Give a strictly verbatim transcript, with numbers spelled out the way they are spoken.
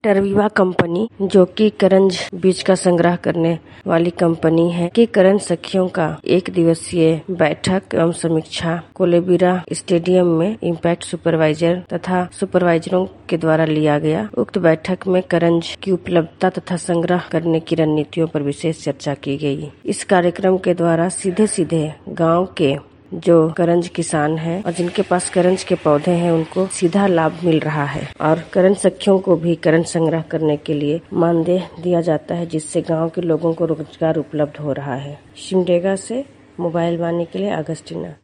टरविवा company, जो कि करंज बीज का संग्रह करने वाली कंपनी है, कि करंज सखियों का एक दिवसीय बैठक एवं समीक्षा कोलेबिरा स्टेडियम में इम्पैक्ट सुपरवाइजर तथा सुपरवाइजरों के द्वारा लिया गया। उक्त बैठक में करंज की उपलब्धता तथा संग्रह करने की रणनीतियों पर विशेष चर्चा की गई। इस कार्यक्रम के द्वारा सीधे सीधे गाँव के जो करंज किसान हैं और जिनके पास करंज के पौधे हैं उनको सीधा लाभ मिल रहा है और करंज सखियों को भी करंज संग्रह करने के लिए मानदेय दिया जाता है, जिससे गांव के लोगों को रोजगार उपलब्ध हो रहा है। सिमडेगा से मोबाइल वाणी के लिए अगस्टीना।